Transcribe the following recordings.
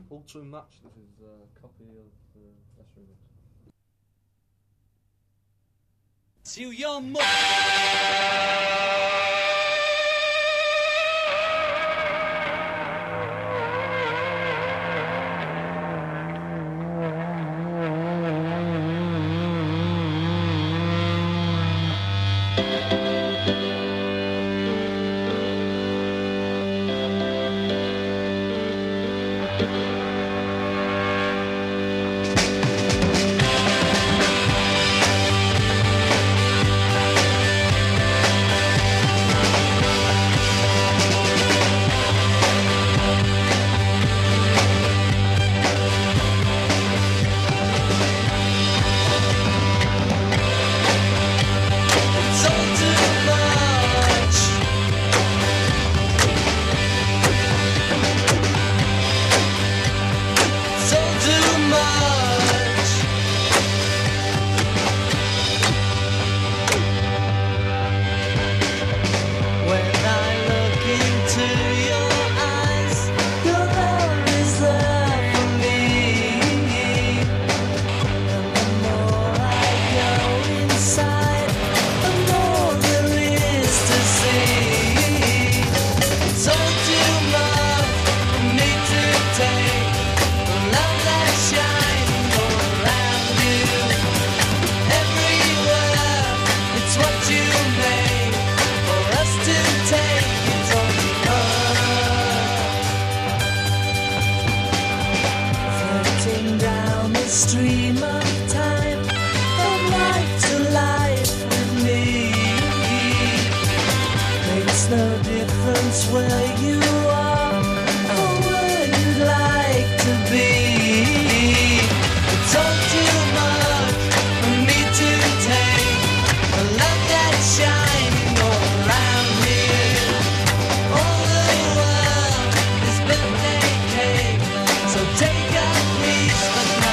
All Too Much. This is a copy of the Less Remix. To your mother. Stream of time, from life to life with me. Makes no difference where you are or where you'd like to be. It's all too much for me to take. A love that's shining all around here. All the world is birthday cake, so take a piece of my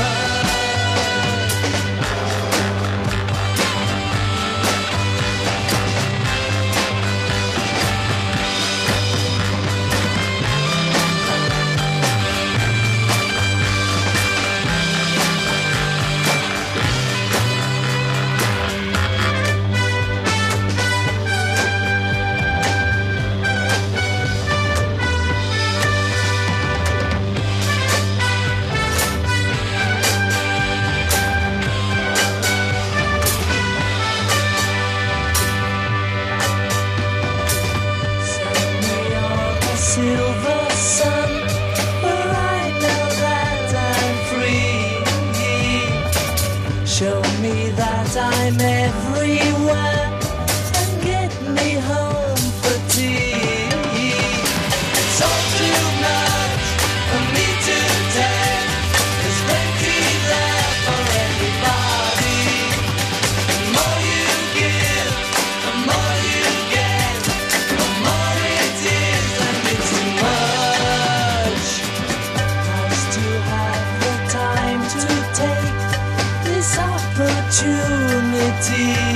silver sun, but I know that I'm free. Show me that I'm everywhere and get me home for tea. It's all too much for me to take. There's plenty there for everybody. The more you give, the more you get, the more it is. Too much. Nice to have the time to take this opportunity.